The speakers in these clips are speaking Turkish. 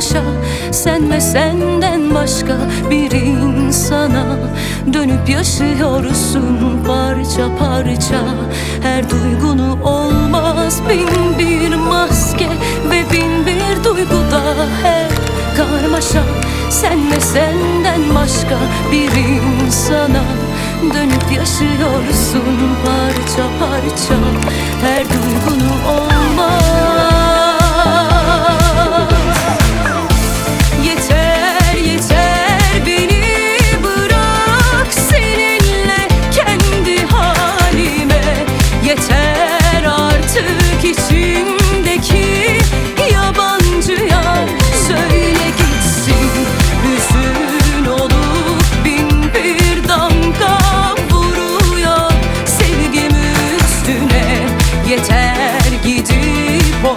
karmaşa. Sen ve senden başka bir insana dönüp yaşıyorsun parça parça. Her duygunu olmaz bin bir maske ve bin bir duyguda her karmaşa. Sen ve senden başka bir insana dönüp yaşıyorsun parça parça. Her duygunu olmaz. Yeter yeter beni bırak seninle kendi halime. Yeter artık içimdeki yabancıya söyle gitsin. Hüzün olup bin bir damga vuruyor sevgim üstüne. Yeter gidip o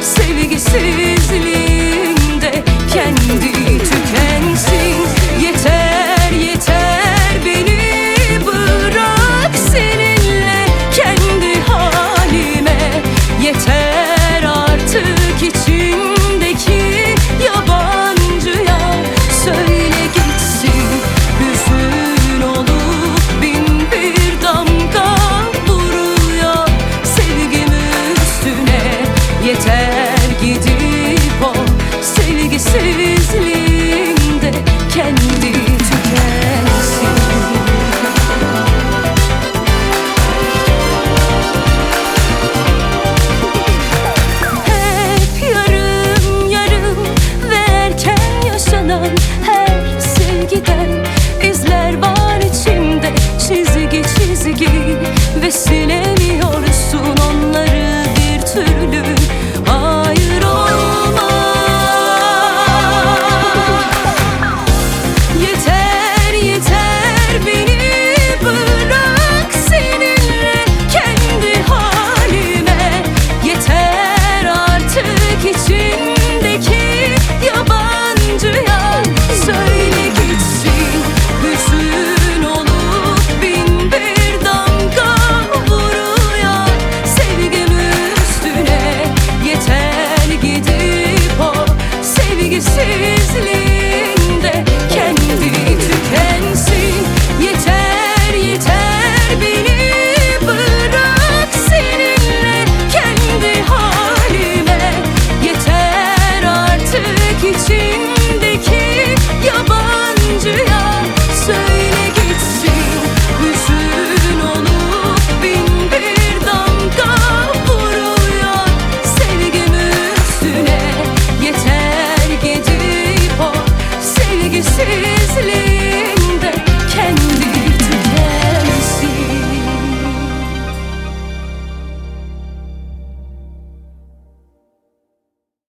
sevgisizliğinde kendi tükensin. Yeter yeter beni bırak seninle kendi halime. Yeter artık içimdeki yabancıya söyle gitsin. Hüzün olup bin bir damga vuruyor sevgim üstüne. Yeter gidip o sevgisizliğinde kendi tükensin. Hep yarım yarım ve erken yaşanan her sevgiden izler var içimde, çizgi çizgi ve